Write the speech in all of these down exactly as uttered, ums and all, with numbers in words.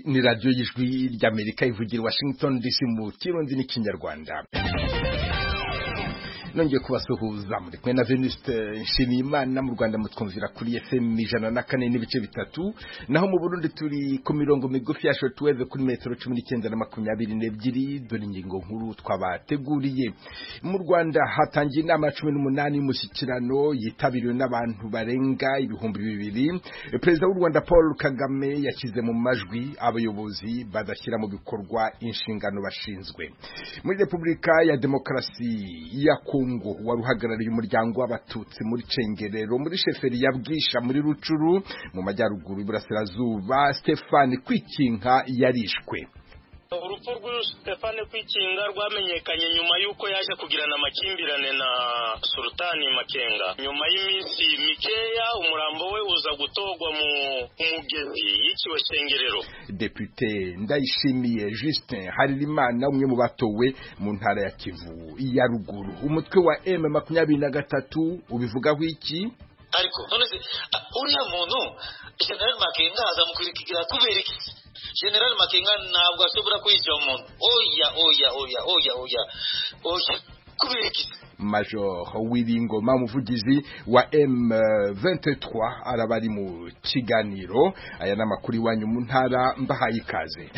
ni radio y'ijwi ry'Amerika ivugira Washington D C mu kirundi n'ikinyarwanda. Nongeye kubasuhuza muri kumwe na Venuste Nshimiyimana mu Rwanda mutwumvira kuri F M ijana na kane n'ibice bitatu, naho mu Burundi turi ku mirongo migufi ya shortwave kuri metero cumi n'icyenda na makumyabiri n'ebyiri. Dore ingingo nkuru twabateguriye. Mu Rwanda hatangiye inama cumi n'umunani y'umushyikirano yitabiriwe n'abantu barenga ibihumbi bibiri. Perezida w'u Rwanda Paul Kagame yashyize mu majwi abayobozi badashyira mu bikorwa inshingano bashinzwe. Muri Repubulika ya Demokarasi ya Kongo waruhagarariye umuryango w'abatutsi muri Cengerero muri sheferi ya Bwisha muri Rucuru mu majyaruguru y'Iburasirazuba, Stéphane Kwikinka yarishwe. Urupfu rwa Stéphane Kwikinga rwamenyekanye nyuma yuko yaje kugirana amakimbirane na Sultani Makenga. Nyuma y'iminsi mikeya umurambo we uza gutogwa mu mugezi yiciwe Cengerero. Depute Ndayishimiye Justin Haririmana umwe mu batowe mu ntara ya Kivu ya Ruguru. Umutwe wa M makumyabiri na gatatu ubivugaho iki? Ariko none se uriya muntu General Makenga azamukurikira kubera iki? General Makenga ntabwo ashobora kwica umuntu. Oya oya oya oya oya oya kubera iki? Major Wiringoma umuvugizi wa M vingt-trois arabari mu kiganiro. Aya n'amakuru iwanyu mu ntara mbahaye ikaze.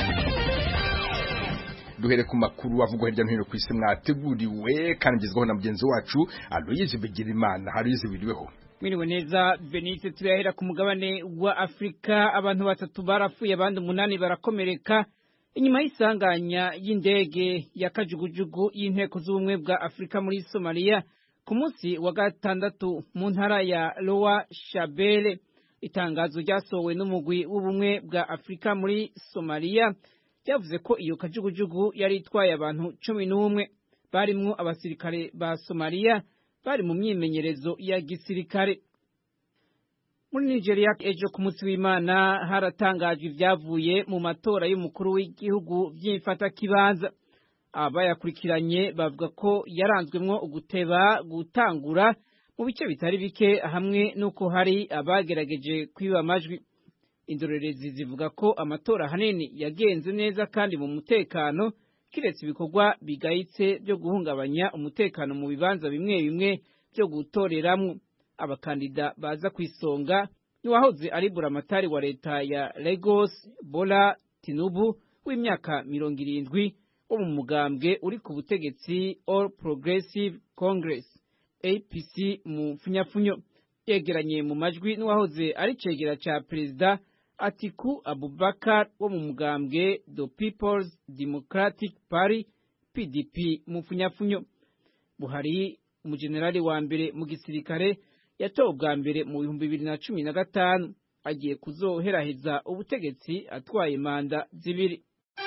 Duhere ku makuru avugwa hirya no hino ku isi mwateguriwe kandi ngezweho na mugenzi wacu Aloyize Bigirimana. Aloyize biriweho? Mwiriwe neza Benite. Turahera ku mugabane wa Afrika. Abantu batatu barapfuye abandi umunani barakomereka inyuma y'isanganya y'indege ya kajugujugu y'inteko z'ubumwe bwa Afrika muri Somalia ku munsi wa gatandatu mu ntara ya Lower Shabelle. Itangazo ryasohowe n'umugwi w'ubumwe bwa Afrika muri Somalia yavuze ko iyo kajugujugu yari itwaye abantu cumi n'umwe barimwo abasirikare ba Somalia bari mu myimenyerezo ya gisirikare. Muri Nigeria ejo ku munsi w'Imana haratangajwe ibyavuye mu matora y'umukuru w'igihugu by'imfata kibanza. Abayakurikiranye bavuga ko yaranzwemwo uguteba gutangura mu bice bitari bike hamwe nuko hari abagerageje kwiba amajwi. Indorerezi zivuga ko amatora hanini yagenze neza kandi mu mutekano, kiretse ibikorwa bigayitse byo guhungabanya umutekano mu bibanza bimwe bimwe byo gutoreramwo. Abakandida baza kwisonga ni wahoze ari buramatari wa leta ya Lagos Bola Tinubu w'imyaka mirongo irindwi wo mu mugambwe uri ku butegetsi All Progressive Congress A P C mu funyafunyo. Yegeranye mu majwi ni wahoze ari cegera ca perezida Atiku Abubakar wo mu mugambwe The People's Democratic Party P D P mu funyafunyo. Buhari umujenerali wa mbere mu gisirikare yatowe bwa mbere mu bihumbi bibiri na cumi na gatanu agiye kuzoheraheza ubutegetsi atwaye manda zibiri.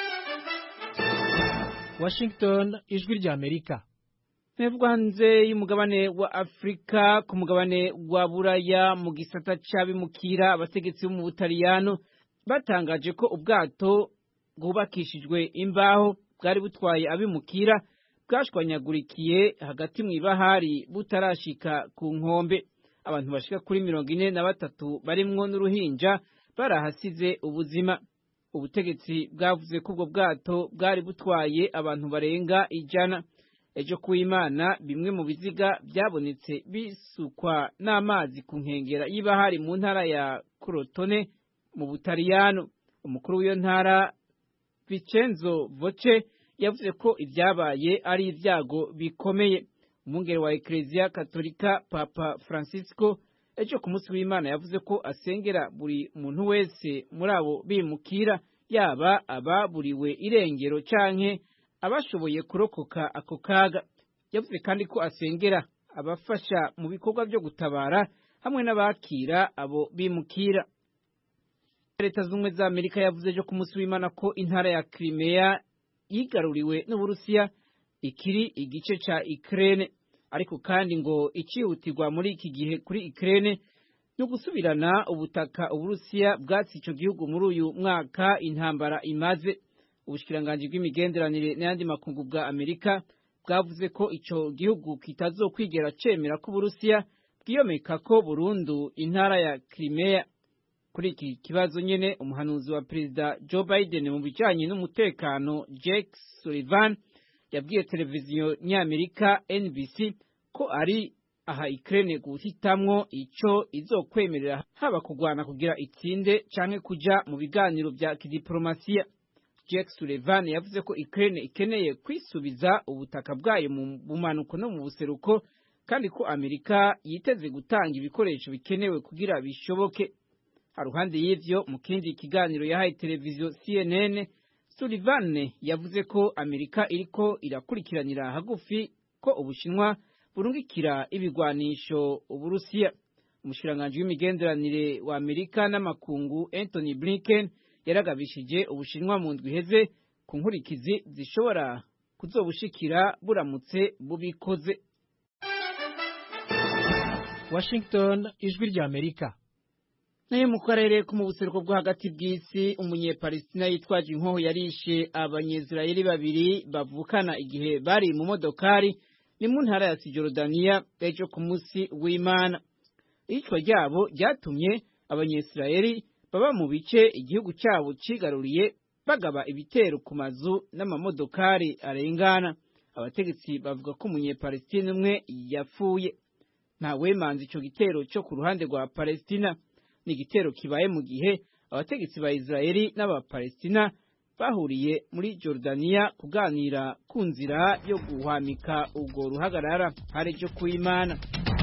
Washington, ijwi rya Amerika. Mwebwe hanze y'umugabane wa Afrika ku mugabane wa Buraya mu gisata c'abimukira, abategetsi bo mu Butaliyano batangaje ko ubwato bwubakishijwe imbaho bwari butwaye abimukira bwashwanyagurikiye hagati mu ibahari butarashika ku nkombe. Abantu bashika kuri mirongo ine na batatu barimwo n'uruhinja barahasize ubuzima. Ubutegetsi bwavuze ko ubwo bwato bwari butwaye abantu barenga ijana. Ejo kuw'Imana bimwe mu biziga byabonetse bisukwa n'amazi ku nkengera y'ibahari mu ntara ya Crotone mu Butaliyano. Umukuru w'iyo ntara Vincenzo Voce yavuze ko ibyabaye ari ibyago bikomeye. Umwungere wa Ecclesia Katolika Papa Francisco ejo ku munsi w'Imana yavuze ko asengera buri muntu wese muri abo bimukira, yaba ababuriwe irengero canke abashoboye kurokoka ako kaga. Yavuze kandi ko asengera abafasha mu bikorwa byo gutabara hamwe n'abakira abo bimukira. Leta z'Ubumwe za Amerika yavuze ejo ku munsi w'Imana ko intara ya Crimea yigaruriwe n'Uburusiya ikiri igice ca Ukraine, ariko kandi ngo icihutirwa muri iki gihe kuri Ukraine no gusubirana ubutaka Uburusiya bwatsi ico gihugu muri uyu mwaka intambara imaze. Ubushikiranganje bw'imigenderanire n'ayandi makungu bwa Amerika bwavuze ko ico gihugu kitazokwigera cemera ko Uburusiya bwiyomeka ko burundu intara ya Crimea. kuri iki kibazo nyene umuhanuzi wa perezida Joe Biden mu bijanye n'umutekano Jake Sullivan yabwiye televiziyo nyamerika N B C ko ari aha Ukraine guhitamwo ico izokwemerera haba kugwana kugira itsinde canke kuja mu biganiro vya kidiplomasiya. Jake Sullivan yavuze ko Ukraine ikeneye kwisubiza ubutaka bwayo mu bumanuko no mu buseruko kandi ko Amerika yiteze gutanga ibikoresho bikenewe kugira bishoboke. Haruhande y'ivyo mu kindi kiganiro yahaye televiziyo C N N, Sullivan yavuze ko Amerika iriko irakurikiranira hagufi ko Ubushinwa burungikira ibigwanisho Uburusiya. Umushikiranganji w'imigenderanire wa Amerika n'amakungu Anthony Blinken yaragabishije Ubushinwa mu ndwi iheze ku nkurikizi zishobora kuzobushikira buramutse bubikoze. Washington, ijwi rya Amerika. Naye mu karere ko mu buseruko bwo hagati bw'isi umunyepalestina yitwaje inkoho yarishe abanyezirayeli babiri bavukana igihe bari mu modokari ni mu ntara ya Cisjordania ejo ku munsi w'Imana. Icwa ryabo ryatumye abanyezirayeli baba mu bice igihugu cyabo cigaruriye bagaba ibitero ku mazu n'amamodokari arengana. Abategetsi bavuga ko umunyepalestina umwe yapfuye. Nta wemanze ico gitero cyo ku ruhande rwa Palestina. Ni igitero kibaye mu gihe abategetsi ba Israeli n'Abapalestina bahuriye muri Jordania kuganira ku nzira yo guhwamika ubwo ruhagarara hari cyo kuimana.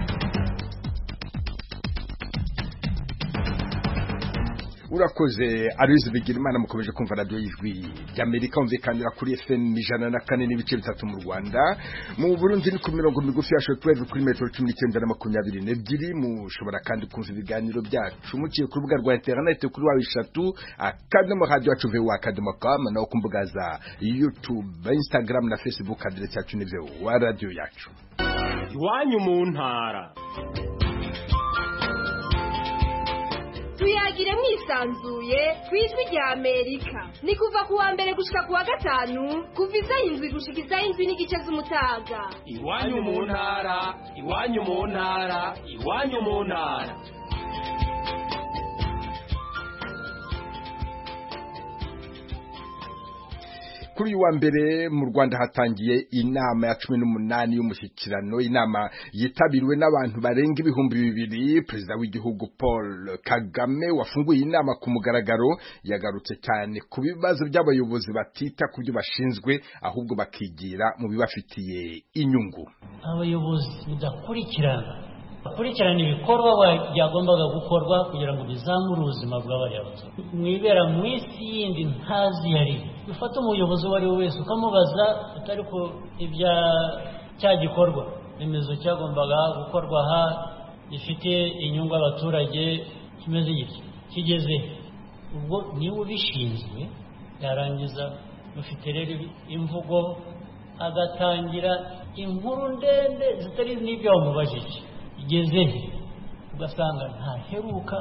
Urakoze Aloise Bigirimana mukomeje kumva radio y'ijwi ry'Amerika umvikanira kuri F M ijana na kane n'ibice bitatu mu Rwanda, mu Burundi ni ku mirongo migufi ya shortwave kuri metero cumi n'icyenda na makumyabiri n'ebyiri. Mushobora kandi kumva ibiganiro byacu muciye ku rubuga rwa internet kuri wa eshatu akadomo radio yacu voa akadomo com no ku mbuga za YouTube, Instagram na Facebook adresse yacu ni voa radio yacu. Iwanyu mu ntara tuyagire mwisanzuye kwijwi rya Amerika. Ni kuva kuwa mbere gushika kuwa gatanu kuva isaha indwi gushika isaha indwi n'igice z'umutaga. Iwanyu mu ntara, iwanyu mu ntara, iwanyu mu ntara. Kuri wa mbere mu Rwanda hatangiye inama ya cumi n'umunani y'umushyikirano, inama yitabiriwe n'abantu barenga ibihumbi bibiri. Perezida w'igihugu Paul Kagame wafunguye inama ku mugaragaro yagarutse cyane ku bibazo by'abayobozi batita ku byo bashinzwe ahubwo bakigira mu bibafitiye inyungu. Abayobozi bidakurikirana bakurikirana ibikorwa byagombaga gukorwa kugira ngo bizamure ubuzima bw'abayobozi. Mwibera mu isi yindi ntazi yari bifata umuyobozi wari wese ukamubaza utari ko ibya cya gikorwa remezo cyagombaga gukorwa aha gifite inyungu abaturage kimeze gitya kigeze ubwo niwe ubishinzwe yarangiza mufite rero imvugo agatangira inkuru ndende zitari n'ibyo wamubajije igeze ugasanga ntaheruka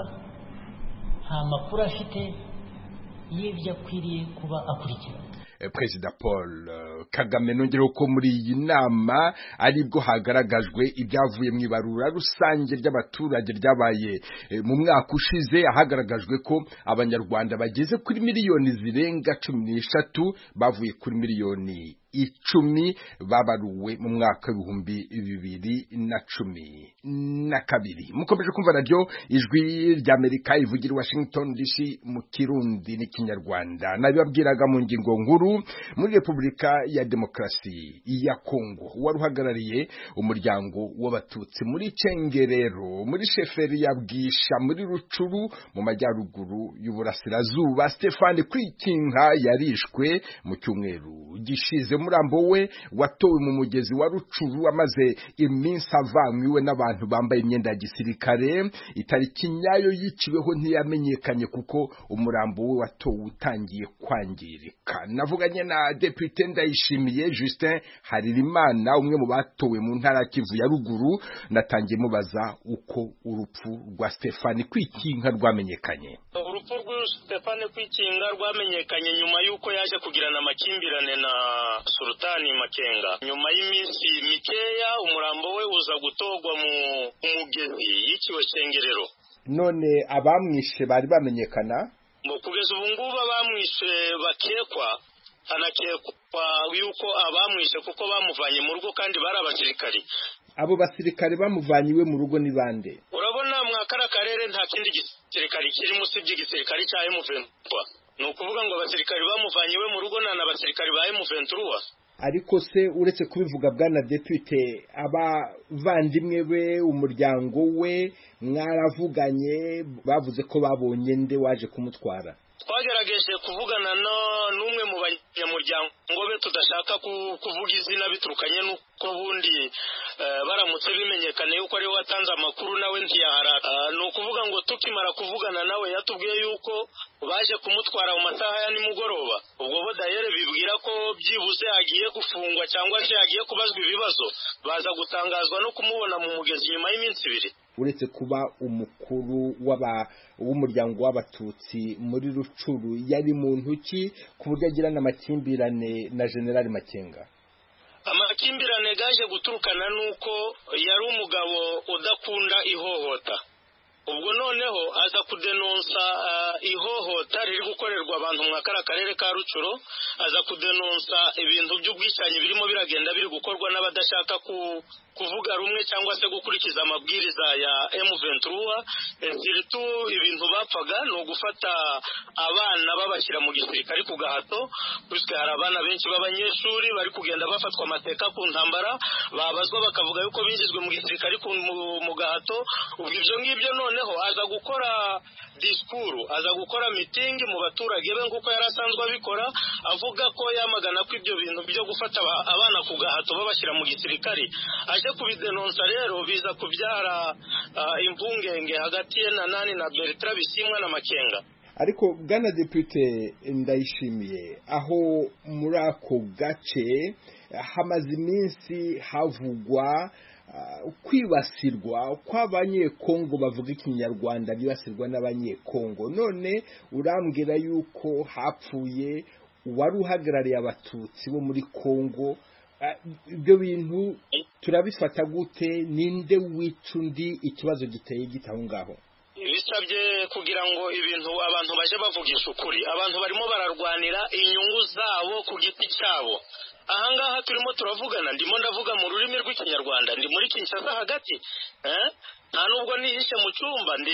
nta makuru afite y'ibyo akwiriye kuba akurikirana. Perezida Paul Kagame nongera ko muri iyi nama aribwo hagaragajwe ibyavuye mu ibarura rusange ry'abaturage ryabaye mu mwaka ushize, ahagaragajwe ko abanyarwanda bageze kuri miliyoni zirenga cumi n'eshatu bavuye kuri miliyoni icumi babaruwe mu mwaka w'ibihumbi bibiri na cumi na kabiri. Mukomeje kumva radio ijwi ry'Amerika ivugira Washington D C mu Kirundi n'ikinyarwanda. Nabibabwiraga mu ngingo nkuru, muri Repubulika ya Demokarasi ya Kongo waruhagarariye umuryango w'abatutsi muri Cengerero muri sheferi ya Bwisha muri Rucuru mu majyaruguru y'uburasirazuba, Stéphane Kwikinka yarishwe mu cyumweru gishize. Umurambo we watowe mu mugezi wa Rucuru amaze iminsi avanywe n'abantu bambaye imyenda ya gisirikare. Itariki nyayo yiciweho ntiyamenyekanye kuko umurambo we watowe utangiye kwangirika. Navuganye na Depute Ndayishimiye Justin Haririmana, umwe mu batowe mu ntara Kivu ya Ruguru. Natangiye mubaza uko urupfu rwa Stéphane Kwikinka rwamenyekanye. Urupfu rwa Stéphane Kwikinka rwamenyekanye nyuma yuko yaje kugirana amakimbirane na Sultani Makenga. Nyuma y'iminsi mikeya umurambo we uza gutogwa mu mugezi yiciwe Cengerero. none abamwishe bari bamenyekana mu kugeza ubu ngubu abamwishe bakekwa hanakekwa yuko abamwishe kuko bamuvanye mu rugo kandi bari abasirikari. Abo basirikare bamuvanye iwe mu rugo ni bande? Urabona mwakara karere nta kindi gisirikari kiri musi by'igisirikari cya M vingt-trois. Ni ukuvuga ngo abasirikari bamuvanye iwe mu rugo na abasirikari ba M vingt-trois. Ariko se uretse kubivuga bwana depute abavandimwe be umuryango we mwaravuganye bavuze ko babonye nde waje kumutwara? Twagerageje kuvugana no numwe mu banyamuryango be tudashaka kuvuga izina biturukanye nuko bundi baramutse bimenyekane yuko ari watanze amakuru nawe ntiyahara. No kuvuga ngo tukimara kuvugana nawe yatubwiye yuko baje kumutwara mu masaha ya nimugoroba. Ubwo bo dayere bibwira ko byibuze agiye gufungwa cyangwa se agiye kubazwa ibibazo baza gutangazwa no kumubona mu mugezi nyuma y'iminsi ibiri. Uretse kuba umukuru w'aba w'umuryango w'abatutsi muri Rucuru yari muntu ki ku buryo agirana amakimbirane na General Makenga? Amakimbirane gaje guturukana nuko yari umugabo udakunda ihohota. Ubwo noneho aza kudenonsa uh, ihohota riri gukorerwa abantu mu karere ka Rucuro, aza kudenonsa ibintu by'ubwicanyi birimo biragenda biri gukorwa n'abadashaka ku kuvuga rumwe cyangwa se gukurikiza amabwiriza ya M vingt-trois. Siritu ibintu bapfaga no gufata abana babashyira mu gisirikari ku gahato, puisque hari abana benshi b'abanyeshuri bari kugenda bafatwa amateka ku ntambara, babazwa bakavuga yuko binjizwe mu gisirikari mu gahato. Ubwo ibyo ngibyo noneho aza gukora diskuru, aza gukora meeting mu baturage be nguko yarasanzwe abikora, avuga ko yamagana ko ibyo bintu byo gufata abana ku gahato babashyira mu gisirikari. Aje kubidenonsa rero biza kubyara uh, impungenge hagati ye na nani na Bertrand Bisimwa na Makenga. Ariko bwana depute Ndayishimiye, aho muri ako gace hamaze iminsi havugwa uh, kwibasirwa kw'abanyekongo bavuga ikinyarwanda bibasirwa n'abanyekongo, none urambwira yuko hapfuye wari uhagarariye abatutsi bo muri Kongo. Ibyo bintu turabifata gute? Ninde wica undi? Ikibazo giteye gitaho ngaho? Bisabye kugira ngo ibintu abantu baje bavugisha ukuri. Abantu barimo bararwanira inyungu zabo ku giti cyabo. Ahangaha turimo turavugana, ndimo ndavuga mu rurimi rw'ikinyarwanda, ndi muri Kinshasa hagati, eh nta nubwo nihishe mu cyumba, ndi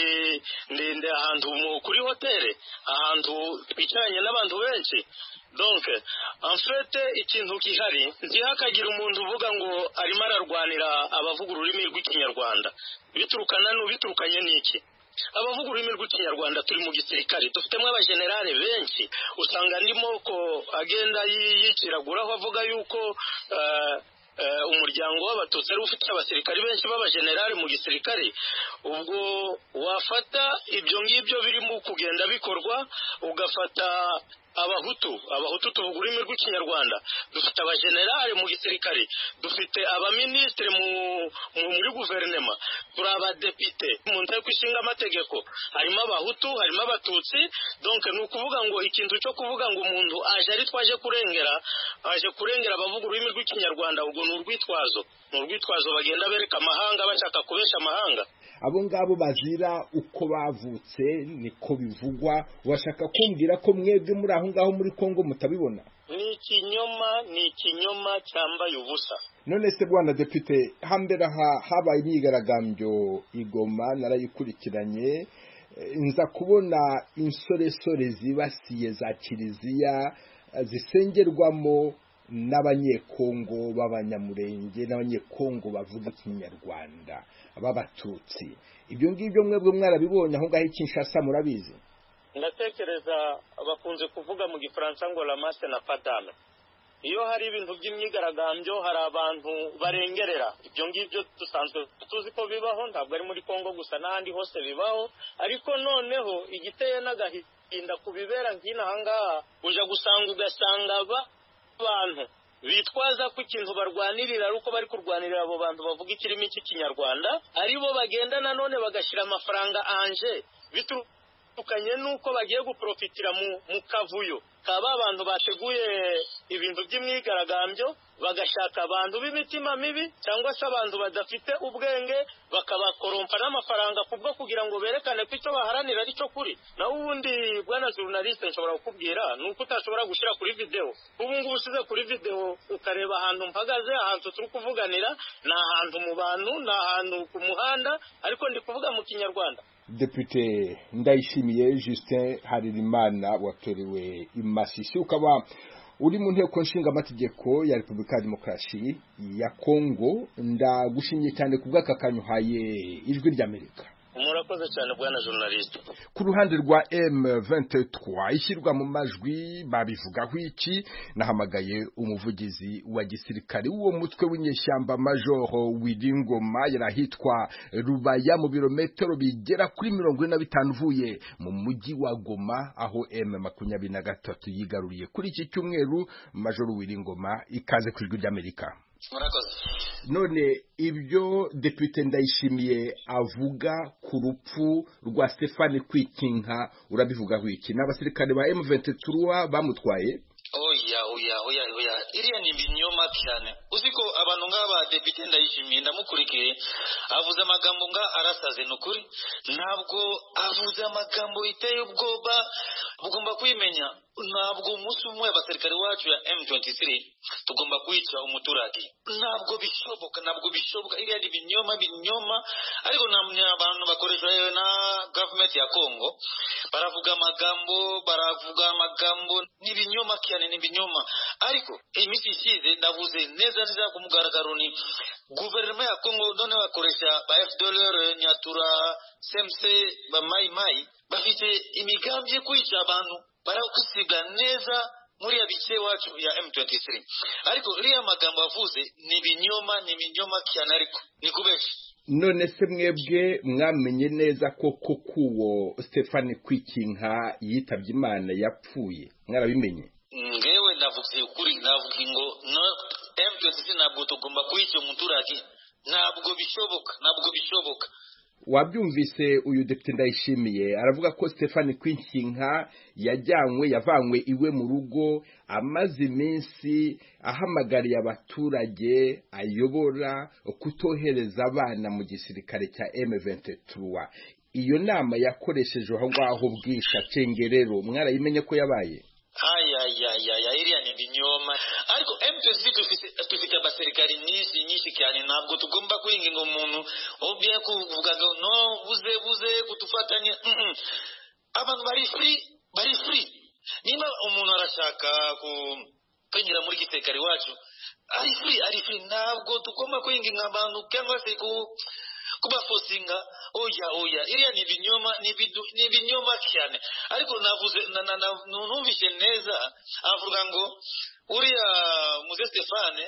ndi ahantu kuri hoteli, ahantu twicaranye n'abantu benshi. Donc en fait ikintu kihari ntihakagira umuntu uvuga ngo arimo ararwanira abavuga ururimi rw'ikinyarwanda. Biturukana no biturukanye n'iki? Abavuga ururimi rw'ikinyarwanda turi mu gisirikari, dufitemo abagenerale benshi, usanga ndimo ko agenda yiciraguraho avuga yuko uh, uh, umuryango w'abatutsi ari ufite abasirikari benshi b'abagenerale mu gisirikari. Ubwo wafata ibyo ngibyo birimo kugenda bikorwa, ugafata abahutu abahutu tuvuga ururimi rw'ikinyarwanda, dufite abagenerale mu gisirikari, dufite abaministre mu muri guverinoma, turi abadepite mu nteko ishinga amategeko, harimo abahutu harimo abatutsi. Donc ni ukuvuga ngo ikintu cyo kuvuga ngo umuntu aje ari twaje kurengera aje kurengera abavuga ururimi rw'ikinyarwanda, ubwo ni urwitwazo ni urwitwazo bagenda bereka amahanga bashaka kubesha amahanga. Abo ngabo bazira uko bavutse niko bivugwa. Washaka kumbwira ko mwebwe muri aho ngaho muri Kongo mutabibona? Ni ikinyoma, ni ikinyoma cyambaye ubusa. None se bwana depute, hambere aha habaye imyigaragambyo Igoma, narayikurikiranye, nza kubona insoresore zibasiye za kiliziya zisengerwamo n'abanyekongo b'abanyamurenge n'abanyekongo bavuga ikinyarwanda b'abatutsi. Ibyo ngibyo mwebwe mwarabibonye aho ngaho Kinshasa murabizi? Ndatekereza bakunze kuvuga mu gifaransa ngo la masse na padame. Iyo hari ibintu by'imyigaragambyo hari abantu barengerera. Ibyo ngibyo dusanzwe tuzi ko bibaho, ntabwo ari muri Kongo gusa n'ahandi hose bibaho. Ariko noneho igiteye n'agahinda kubibera nk'ina hangaha, uja gusanga ugasanga abantu bitwaza ko ikintu barwanirira uko bari kurwanirira abo bantu bavuga ikirimi cy'ikinyarwanda, aribo bagenda nanone bagashira amafaranga anje biturukanye nuko bagiye guprofitira mu, mu kavuyo bagashaka ba bantu bateguye ibintu by'imyigaragambyo, bagashaka abantu b'imitima mibi cyangwa se abantu badafite ubwenge, bakabakorompa n'amafaranga kubwo kugira ngo berekane ko icyo baharanira ari cyo kuri. Naho ubundi bwana journaliste nshobora kukubwira nuko utashobora gushyira kuri video. Ubu ngubu usize kuri video ukareba ahantu mpagaze, ahantu turi kuvuganira, na ahantu mu bantu, na ahantu ku muhanda, ariko ndi kuvuga mu Kinyarwanda. Depute Ndayishimiye Justin Haririmana watorewe imasisi, ukaba uri mu nteko nshinga amategeko ya Repubulika ya Demokarasi ya Kongo. Ndagushimiye cyane kubw'aka kanyuhaye ijwi ry'Amerika. Murakoze cyane bwana journaliste. Ku ruhande rwa M vingt-trois ishyirwa mu majwi babivugaho iki? Nahamagaye umuvugizi wa gisirikare w'uwo mutwe w'inyeshyamba Major Wiringoma yarahitwa Rubaya mu birometero bigera kuri mirongo ine na bitanu uvuye mu mujyi wa Goma, aho M makumyabiri na gatatu yigaruriye kuri iki cyumweru. Major Wiringoma, ikaze ku ijwi ry'Amerika. Murakoze. None ibyo Depute Ndayishimiye avuga ku rupfu rwa Stefani Kwikinka urabivugaho iki? N'abasirikare ba M vingt-trois bamutwaye? Oya oya oya oya iriya ni binyoma cyane. Uziko abantu ngaba Depute Ndayishimiye ndamukurikiye avuze amagambo nga arasaze nukuri, ntabwo avuze amagambo iteye ubwoba. Ugomba kwimenya ntabwo umunsi umwe abasirikare wacu ya M vingt-trois tugomba kwica umuturage. Ntabwo bishoboka, ntabwo bishoboka. Iriya ni binyoma binyoma. Ariko namwe abantu bakoresha na government ya Kongo baravuga amagambo baravuga amagambo ni binyoma cyane, ni binyoma. Ariko imisi isize ndavuze neza neza ku mugaragaro ni guverinoma ya Kongo none bakoresha ba F D L R, Nyatura, C M C, ba Mai Mai bafite imigambi yo kwica abantu, barakusiga neza muri abice wacu ya M vingt-trois. Ariko iriya magambo avuze ni binyoma, ni binyoma cyane, ariko ni kubesha. None se mwebwe mwamenye neza ko kuwo Stefani Kwikinka yitabye Imana yapfuye? Mwarabimenye? Ngewe ndavuze ukuri, navuga ngo no M vingt-trois ntabwo tugomba kwica umuturage. Ntabwo bishoboka, ntabwo bishoboka. Wabyumvise uyu Depute Ndayishimiye aravuga ko Stefani Kwikinka yajyanywe yavanywe iwe mu rugo, amaze iminsi ahamagariye abaturage ayobora kutohereza abana mu gisirikare cya M vingt-trois. Iyo nama yakoresheje aho ngaho bwisha Cengerero, mwarayimenye ko yabaye? Aya ya ya ya iriya ni binyoma. Ariko M vingt-trois tufite abasirikari nyinshi nyinshi cyane, ntabwo tugomba kwinginga umuntu obye kuvuga no buze buze kutufatanya. Mm -mm. Abantu bari free, bari free. Niba umuntu arashaka ku kwinjira muri gisirikare wacu ari free, ari free. Ntabwo tugomba kwinginga abantu cyangwa se ku kuba forcinga. Oya oya iriya ni binyoma, ni bidu ni binyoma cyane. Ariko navuze numvise neza avuga ngo uriya Muze Stefane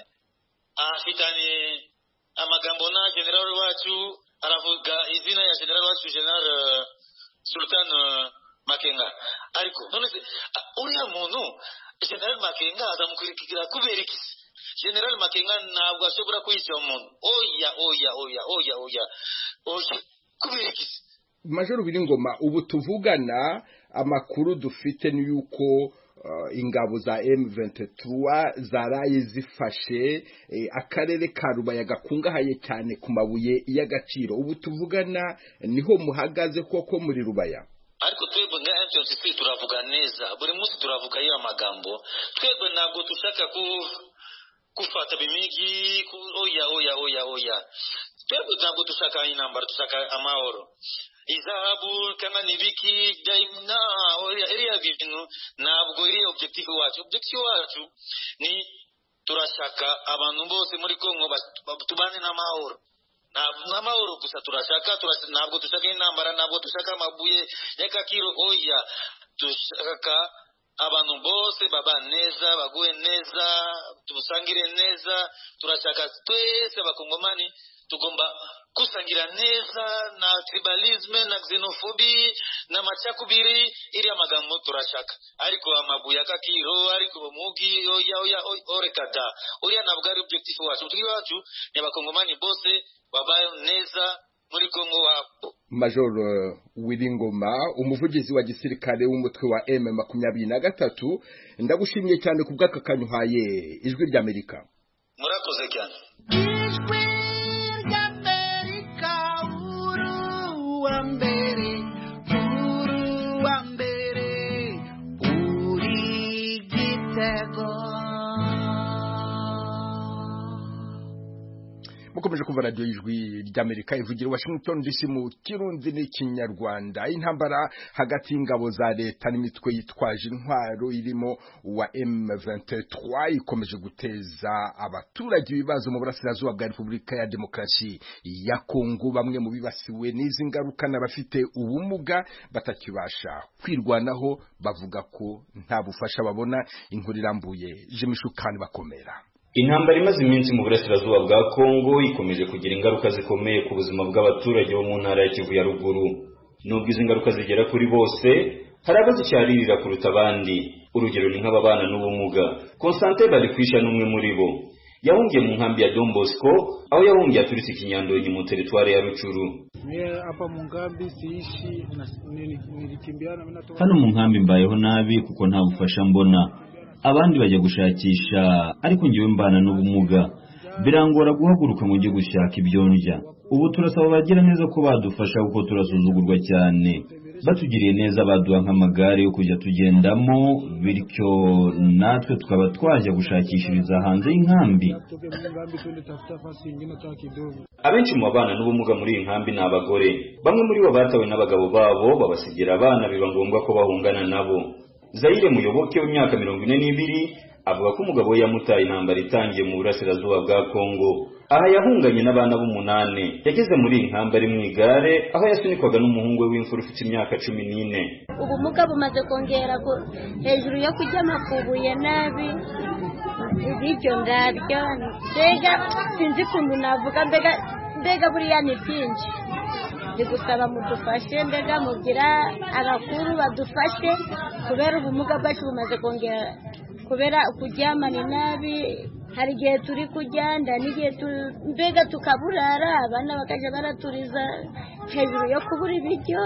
afitanye amagambo na general wacu, aravuga izina ya general wacu General uh, Sultan uh, Makenga. Ariko none se uh, uriya muntu General Makenga azamukurikira kubera iki? General Makenga ntabwo ashobora kwica umuntu. Oya oya oya oya oya oya kubera iki? Major Wiringoma, ubu tuvugana amakuru dufite ni yuko uh, ingabo za M vingt-trois zaraye zifashe eh, akarere ka Rubaya gakungahaye cyane ku mabuye y'agaciro. Ubu tuvugana niho muhagaze koko muri Rubaya? Ariko twebwe nga M vingt-trois turavuga neza, buri munsi turavuga iyo amagambo. Twebwe ntabwo dushaka ku kufata bimigi ku, oya oya oya oya. Twebwe ntabwo dushaka intambara, dushaka amahoro. Izahabu kama nibiki daimna oya iriya bintu ntabwo iri objective wacu. Objective wacu ni turashaka abantu bose muri Kongo tubane n'amahoro. N'amahoro gusa turashaka, ntabwo dushaka intambara, ntabwo dushaka amabuye y'agaciro. Oya dushaka abantu bose baba neza, baguwe neza, tubusangire neza. Turashaka twese abakongomani tugomba kusangira neza, na tribalisme na xenophobie na machakubiri iri amagambo turashaka. Ariko amabuye akakiro, ariko mugi oya oya orekada oya ntabwo ari objective wacu. Objective wacu ni abakongomani bose babaye neza muri Kongo. Major Wiringoma umuvugizi wa gisirikare w'umutwe wa M makumyabiri na gatatu ndagushimiye cyane ku bw'akakanyu haye ijwi rya Amerika. Murakoze cyane. Ijwi rya Amerika uru wa mbere uru wa mbere uri gitego. Mukomeje kumva radio y'ijwi ry'Amerika ivugira Washington D C mu Kirundi n'ikinyarwanda. Intambara hagati y'ingabo za leta n'imitwe yitwaje intwaro irimo wa M vingt-trois ikomeje guteza abaturage ibibazo mu burasirazuba bwa Repubulika ya Demokarasi ya Kongo. Bamwe mu bibasiwe n'izi ngaruka n'abafite ubumuga batakibasha kwirwanaho bavuga ko nta bufasha babona. Inkuru irambuye Jimishukani bakomera. Intambara imaze iminsi mu burasirazuba bwa Kongo ikomeje kugira ingaruka zikomeye ku buzima bw'abaturage bo mu ntara ya Kivu ya ruguru. Nubwo izi ngaruka zigera kuri bose, hari abazicyarira kuruta abandi. Urugero ni nk'ababana n'ubumuga. Constantin Balikwisha n'umwe muri bo yahungiye mu nkambi ya Don Bosco, aho yahungiye aturutse Kinyandonyi mu teritwari ya Rucuru. Hano mu nkambi mbayeho nabi kuko nta bufasha mbona. Abandi bajya gushakisha ariko ngiwe mbana n'ubumuga birangora guhaguruka ngo njye gushaka ibyo ndya. Ubu turasaba bagira neza ko badufasha kuko turasuzugurwa cyane. Batugiriye neza baduha nk'amagare yo kujya tugendamo, bityo natwe tukaba twajya gushakishiriza hanze y'inkambi. Abenshi mu bana n'ubumuga muri iyi nkambi ni abagore. Bamwe muri bo batawe n'abagabo babo babasigira abana biba ngombwa ko bahungana nabo. Zaire Muyoboke w'imyaka mirongo ine n'ibiri avuga ko umugabo we yamutaye intambara itangiye mu burasirazuba bwa Kongo. Aha yahunganye n'abana b'umunane. Yageze muri iyi nkambi ari mu igare aho yasunikwaga n'umuhungu we w'imfura ufite imyaka cumi n'ine. Ubumuga bumaze kongera hejuru yo kujya makubuye nabi ibyo ndaryo mbega sinzi ukuntu navuga mbega mbega buriya ni byinshi. Gusaba mudufashe mbega mugira abakuru badufashe kubera ubumuga bwacu bumaze kongera kubera kuryamana nabi. Hari igihe turi kujyanda n'igihe mbega tukaburara abana bakaje baraturiza hejuru yo kubura ibiryo.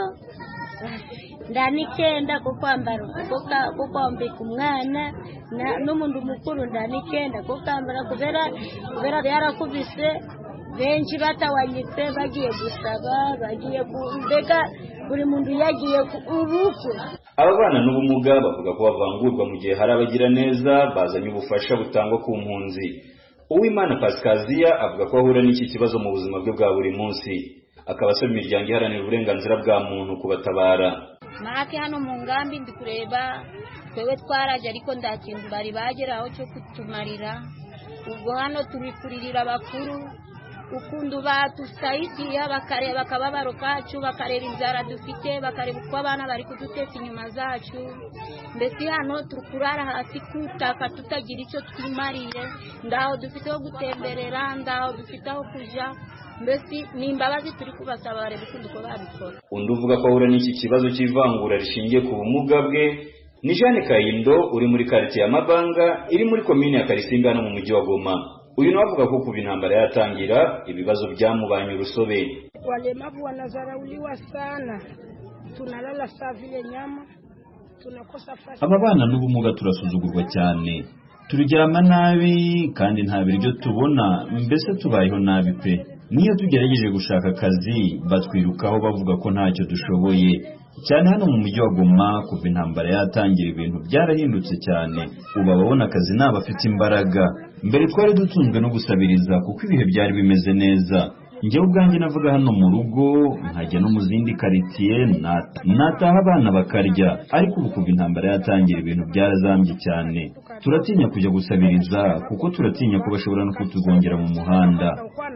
Ndani kenda ko kwambara ko kwambika umwana n'umuntu mukuru ndani kenda ko kwambara kubera kubera yarakubise benshi batawanyitse bagiye gusaba bagiye kumbega buri muntu yagiye urufu. Ababana n'ubumuga bavuga ko bavangurwa mu gihe hari abagira neza bazanye ubufasha butangwa ku mpunzi. Uwimana Pascasia avuga ko ahura n'iki kibazo mu buzima bwe bwa buri munsi. Akaba asaba imiryango iharanira uburenganzira bwa muntu kubatabara. Make hano mu ngambi ndi kureba twewe twaraje ariko nda kintu bari bageraho cyo kutumarira. Ubwo hano tubifuririra abakuru ukundu batusaidia bakareba akababaro kacu bakareba inzara dufite bakareba uko abana bari kuduteka inyuma zacu. Mbese hano tukurara hasi kutaka tutagira icyo twimariye, ndaho dufite aho gutemberera, ndaho dufite aho kuja. Mbese ni imbabazi turi kubasaba bare bukundi ko babikora. Undi uvuga ko ahura n'iki kibazo cy'ivangura rishingiye ku bumuga bwe ni Jeanne Kayindo uri muri quartier ya Mabanga iri muri commune ya Karisimbi no mu mujyi wa Goma. Uyu navuga ko kuba intambara yatangira ibibazo byamubanye urusobe. Walemavu wanazarauliwa sana. Tunalala saa vile nyama. Tunakosa fasi. Ababana n'ubumuga turasuzugurwa cyane. Turigera nabi kandi nta biryo tubona, mbese tubayeho nabi pe. Niyo tugerageje gushaka akazi batwirukaho bavuga ko ntacyo dushoboye. Cyane hano mu mujyi wa Goma kuva intambara yatangira ibintu byarahindutse cyane. Ubu ababona akazi n'abafite imbaraga. Mbere twari dutunzwe no gusabiriza kuko ibihe byari bimeze neza. Njyewe ubwanjye navuga hano mu rugo nkajya no mu zindi quartier nataha abana bakarya, ariko ubu kuva intambara yatangira ibintu byarazambye cyane. Turatinya kujya gusabiriza kuko turatinya ko bashobora no kutugongera mu muhanda.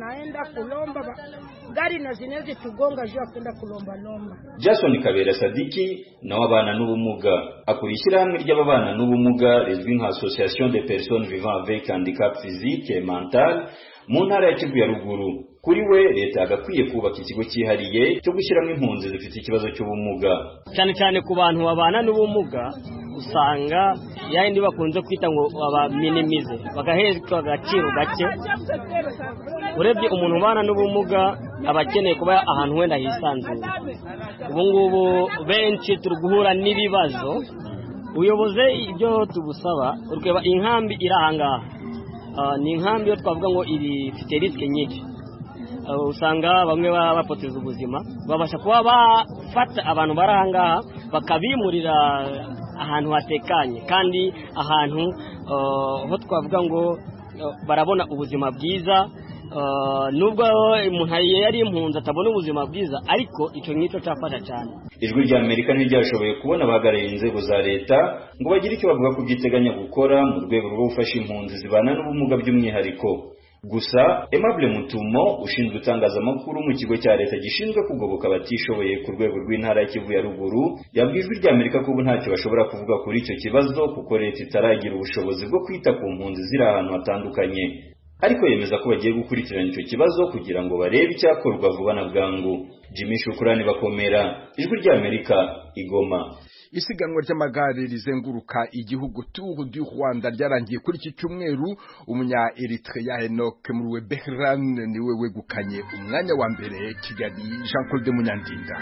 Gari na zinezi tugonga jua kwenda kulomba lomba. Jason Kabera Sadiki nawe abana n'ubumuga akurikira hamwe ry'ababana n'ubumuga rizwi nka Association des personnes vivant avec handicap physique et mental mu ntara ya Kivu ya ruguru. Kuri we leta agakwiye kubaka ikigo cyihariye cyo gushyiramo impunzi zifite ikibazo cy'ubumuga. Cyane cyane ku bantu babana n'ubumuga usanga yandi bakunze kwita ngo aba minimize bagahezwa agaciro gake. Urebye umuntu ubana n'ubumuga abakeneye kuba ahantu wenda hisanzuye. Ubu ngubu benshi turi guhura n'ibibazo, uyoboze ibyo tugusaba urweba inkambi irahangaha. Uh, ni inkambi yo twavuga ngo iri fite risque nyinshi. Uh, usanga bamwe bapoteza ubuzima, babasha kuba bafata abantu barahangaha bakabimurira ahantu hatekanye kandi ahantu uh, ho twavuga ngo uh, barabona ubuzima bwiza. Uh, nubwo umuntu yari impunzi atabona ubuzima bwiza, ariko icyo ngicyo cyafasha cyane. Ijwi rya Amerika ntiryashoboye kubona abahagarariye inzego za leta ngo bagire icyo bavuga ku byiteganya gukora mu rwego rwo gufasha impunzi zibana n'ubumuga by'umwihariko. Gusa Aimable Mutumo ushinzwe itangazamakuru mu kigo cya leta gishinzwe kugoboka abatishoboye ku rwego rw'intara ya Kivu ya ruguru yabwiye Ijwi rya Amerika ko ubu ntacyo bashobora kuvuga kuri icyo kibazo kuko leta itaragira ubushobozi bwo kwita ku mpunzi ziri ahantu hatandukanye. Ariko yemeza ko bagiye gukurikirana icyo kibazo kugira ngo barebe icyakorwa vuba na bwangu. Jimmy Shukrani Bakomera, Ijwi rya Amerika, Igoma. Isiganwa ry'amagare rizenguruka igihugu Tour du Rwanda ryarangiye kuri iki cyumweru. Umunya Eritrea Enoch Muruwebehran niwe wegukanye umwanya wa mbere. Kigali, Jean Claude Munyandinda.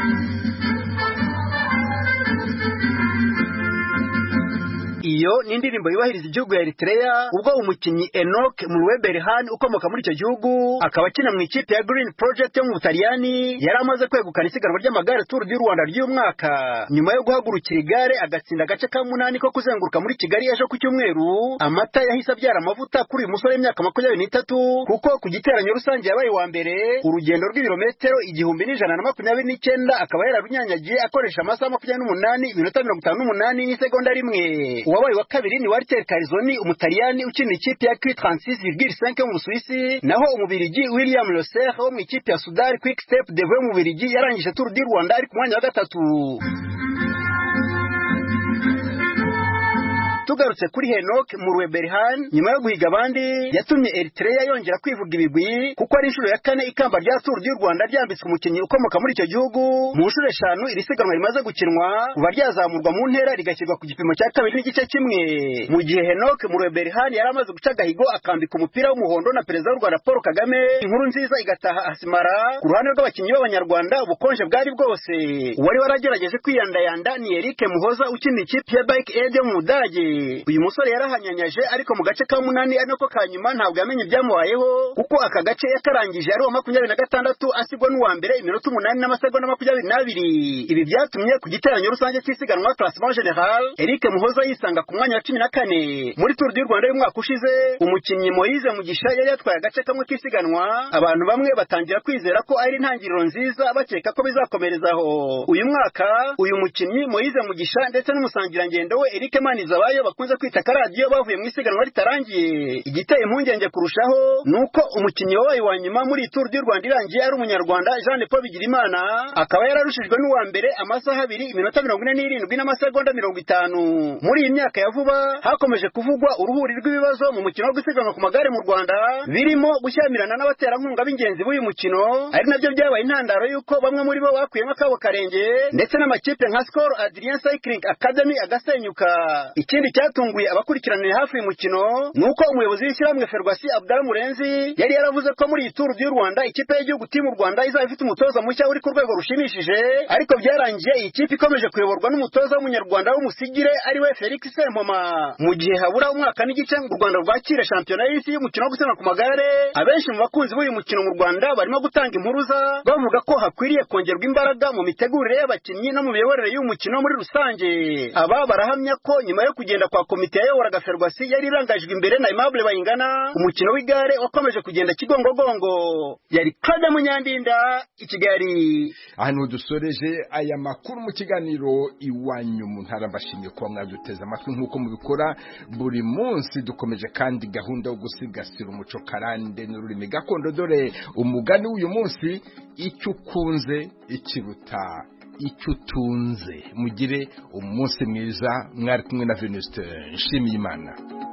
Iyo ni indirimbo yubahiriza igihugu ya Eritrea ubwo umukinnyi Enoch Muruwebehran ukomoka muri icyo gihugu akaba akina mu ikipe ya Green Project yo mu Butaliyani yari amaze kwegukana isiganwa ry'amagare Tour du Rwanda ry'uyu mwaka nyuma yo guhagurukira igare agatsinda agace ka munani ko kuzenguruka muri Kigali ejo ku cyumweru. Amata yahise abyara amavuta kuri uyu musore w'imyaka makumyabiri n'itatu kuko ku giteranyo rusange yabaye wa mbere urugendo rw'ibirometero igihumbi n'ijana na makumyabiri n'icyenda akaba yararunyanyagiye akoresha amasaha makumyabiri n'umunani iminota mirongo itanu n'umunani n'isegonda rimwe. Uwabaye wa kabiri ni Walter Carizoni umutaliyani ukina ikipe ya Q trente-six virgule cinq mu Busuwisi, naho umubirigi William Loser wo mu ikipe ya Sudal Quick Step Dev mu Bubiligi yarangije Tour du Rwanda ari ku mwanya wa gatatu. Tugarutse kuri Enoch Muruwebehran nyuma yo guhiga abandi yatumye Eritrea yongera kwivuga ibigwi kuko ari inshuro ya kane ikamba rya Tour du Rwanda ryambitswe umukinnyi ukomoka muri icyo gihugu. Mu nshuro eshanu iri siganwa rimaze gukinwa kuva ryazamurwa mu ntera rigashyirwa ku gipimo cya kabiri n'igice kimwe, mu gihe Enoch Muruwebehran yari amaze guca agahigo akambika umupira w'umuhondo na perezida w'u Rwanda Paul Kagame. Inkuru nziza igataha asimara ku ruhande rw'abakinnyi b'abanyarwanda ubukonje bwari bwose. Uwari waragerageje kwiyandayanda ni Eric Muhoza ukina ikipe ya Bike Aid yo mu Budage. Uyu musore yarahanyanyaje ariko mu gace ka munani ari nako kanyuma ntabwo yamenye ibyamubayeho kuko aka gace yakarangije ari wa makumyabiri na gatandatu asigwa n'uwa mbere iminota umunani n'amasegonda makumyabiri n'abiri. Ibi byatumye ku giteranyo rusange cy'isiganwa Classement General Eric Muhoza yisanga ku mwanya wa cumi na kane. Muri Tour du Rwanda y'umwaka ushize umukinnyi Moise Mugisha yari yatwaye agace kamwe k'isiganwa, abantu bamwe batangira kwizera ko ari intangiriro nziza bakeka ko bizakomerezaho. Uyu mwaka uyu mukinnyi Moise Mugisha ndetse n'umusangirangendo we Eric Manizabayo bakunze kwita karadiyo bavuye mu isiganwa ritarangiye. Igiteye impungenge kurushaho nuko umukinnyi wabaye wa nyuma muri Tour du Rwanda irangiye ari umunyarwanda Jean Paul Bigirimana akaba yararushijwe n'uwa mbere amasaha abiri iminota mirongo ine n'irindwi n'amasegonda mirongo itanu. Muri iyi myaka ya vuba hakomeje kuvugwa uruhuri rw'ibibazo mu mukino wo gusiganwa ku magare mu Rwanda birimo gushyamirana n'abaterankunga b'ingenzi b'uyu mukino, ari nabyo byabaye intandaro y'uko bamwe muri bo bakuyemo akabo karenge ndetse n'amakipe nka Skol Adrien Cycling Academy agasenyuka. Ikindi cyatunguye abakurikiranira hafi uyu mukino nuko umuyobozi w'ishyirahamwe Ferwasi Abdallah Murenzi yari yaravuze ko muri Tour du Rwanda ikipe y'igihugu Team Rwanda izaba ifite umutoza mushya uri ku rwego rushimishije, ariko byarangiye iyi kipe ikomeje kuyoborwa n'umutoza w'umunyarwanda w'umusigire ari we Felix Sempoma. Mu gihe habura umwaka n'igice ngo u Rwanda rwakire shampiyona y'isi y'umukino wo gusiganwa ku magare, abenshi mu bakunzi b'uyu mukino mu Rwanda barimo gutanga impuruza bavuga ko hakwiriye kongerwa imbaraga mu mitegurire y'abakinnyi no mu miyoborere y'uyu mukino muri rusange. Aba barahamya ko nyuma yo kugenda kwa komite yayoboraga Ferwasi yari irangajwe imbere na Aimable Bayingana, umukino w'igare wakomeje kugenda kigongogongo. Yari Claude Munyandinda i Kigali. Ahantu dusoreje aya makuru mu kiganiro Iwanyu mu Ntara. Mbashimiye kuba mwaduteze amatwi nk'uko mubikora buri munsi. Dukomeje kandi gahunda yo gusigasira umuco karande n'ururimi gakondo. Dore umugani w'uyu munsi: icyo ukunze ikiruta icyo utunze. Mugire umunsi mwiza. Mwari kumwe na Venuste Nshimiyimana.